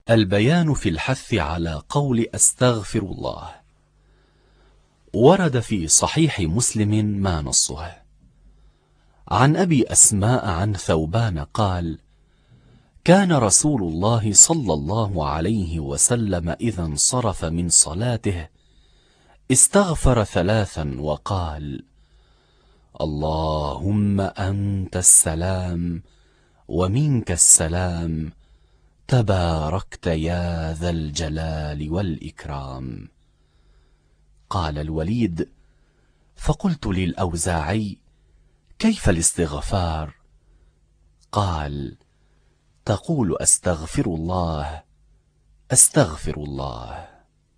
البيان في الحث على قول أستغفر الله. ورد في صحيح مسلم ما نصه: عن أبي أسماء عن ثوبان قال: كان رسول الله صلى الله عليه وسلم إذا انصرف من صلاته استغفر ثلاثا وقال: اللهم أنت السلام ومنك السلام تباركت يا ذا الجلال والإكرام. قال الوليد: فقلت للأوزاعي: كيف الاستغفار؟ قال: تقول أستغفر الله أستغفر الله.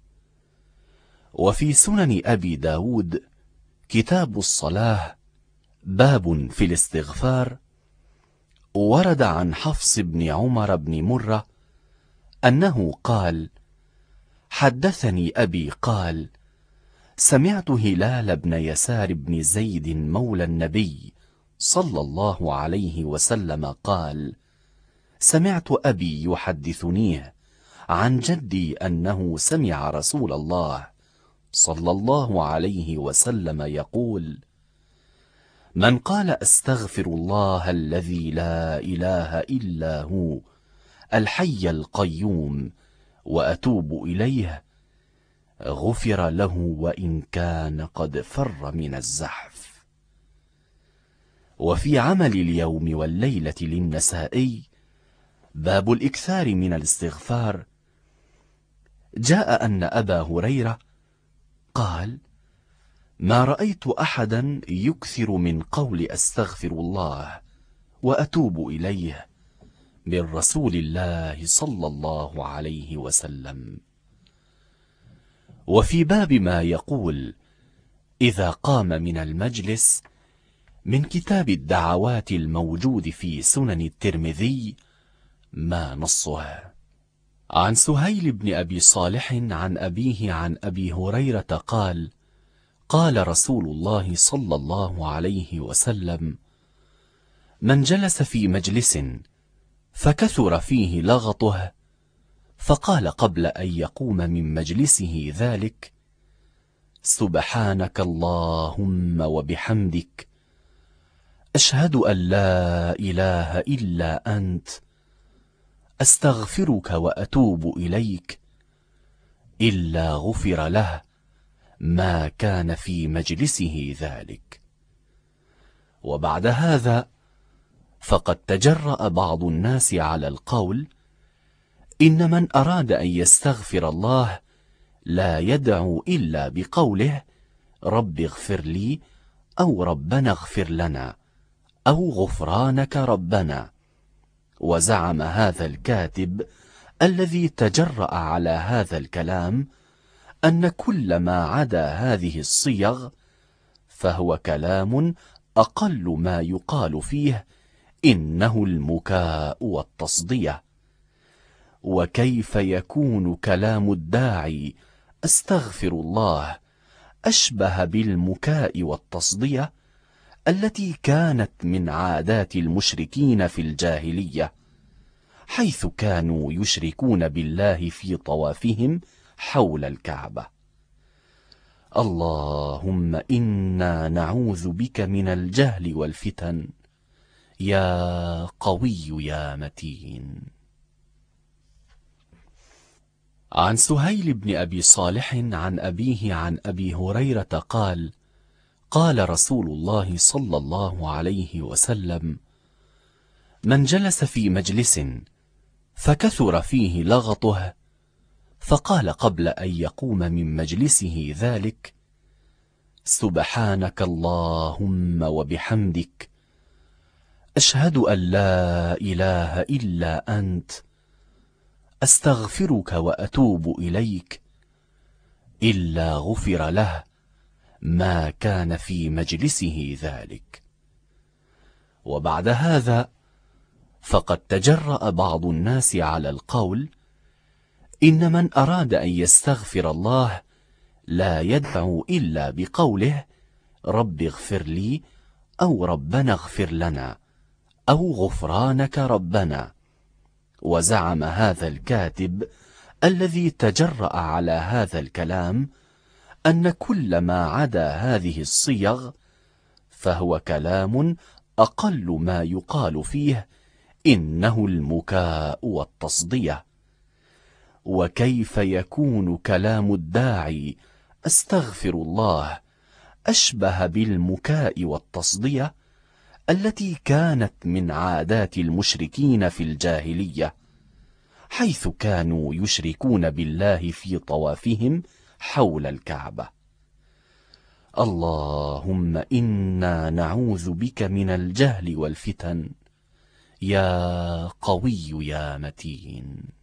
وفي سنن أبي داود كتاب الصلاة باب في الاستغفار ورد عن حفص بن عمر بن مرة أنه قال: حدثني أبي قال: سمعت هلال بن يسار بن زيد مولى النبي صلى الله عليه وسلم قال: سمعت أبي يحدثنيه عن جدي أنه سمع رسول الله صلى الله عليه وسلم يقول: من قال أستغفر الله الذي لا إله إلا هو الحي القيوم وأتوب إليه غفر له وإن كان قد فر من الزحف. وفي عمل اليوم والليلة للنسائي باب الإكثار من الاستغفار جاء أن أبا هريرة قال: ما رأيت أحدا يكثر من قول أستغفر الله وأتوب إليه من رسول الله صلى الله عليه وسلم. وفي باب ما يقول إذا قام من المجلس من كتاب الدعوات الموجود في سنن الترمذي ما نصه: عن سهيل بن أبي صالح عن أبيه عن أبي هريرة قال: قال رسول الله صلى الله عليه وسلم: من جلس في مجلس فكثر فيه لغطه فقال قبل أن يقوم من مجلسه ذلك: سبحانك اللهم وبحمدك أشهد أن لا إله إلا أنت أستغفرك وأتوب إليك، إلا غفر له ما كان في مجلسه ذلك. وبعد هذا فقد تجرأ بعض الناس على القول إن من أراد أن يستغفر الله لا يدعو إلا بقوله رب اغفر لي أو ربنا اغفر لنا أو غفرانك ربنا. وزعم هذا الكاتب الذي تجرأ على هذا الكلام أن كل ما عدا هذه الصيغ فهو كلام أقل ما يقال فيه إنه المكاء والتصدية. وكيف يكون كلام الداعي أستغفر الله أشبه بالمكاء والتصدية التي كانت من عادات المشركين في الجاهلية، حيث كانوا يشركون بالله في طوافهم حول الكعبة. اللهم إنا نعوذ بك من الجهل والفتن يا قوي يا متين. عن سهيل بن أبي صالح عن أبيه عن أبي هريرة قال: قال رسول الله صلى الله عليه وسلم: من جلس في مجلس فكثر فيه لغطه فقال قبل أن يقوم من مجلسه ذلك: سبحانك اللهم وبحمدك أشهد أن لا إله إلا أنت أستغفرك وأتوب إليك، إلا غفر له ما كان في مجلسه ذلك. وبعد هذا فقد تجرأ بعض الناس على القول إن من أراد أن يستغفر الله لا يدعو إلا بقوله رب اغفر لي أو ربنا اغفر لنا أو غفرانك ربنا. وزعم هذا الكاتب الذي تجرأ على هذا الكلام أن كل ما عدا هذه الصيغ فهو كلام أقل ما يقال فيه إنه المكاء والتصدية. وكيف يكون كلام الداعي أستغفر الله أشبه بالمكاء والتصدية التي كانت من عادات المشركين في الجاهلية، حيث كانوا يشركون بالله في طوافهم حول الكعبة. اللهم إنا نعوذ بك من الجهل والفتن، يا قوي يا متين.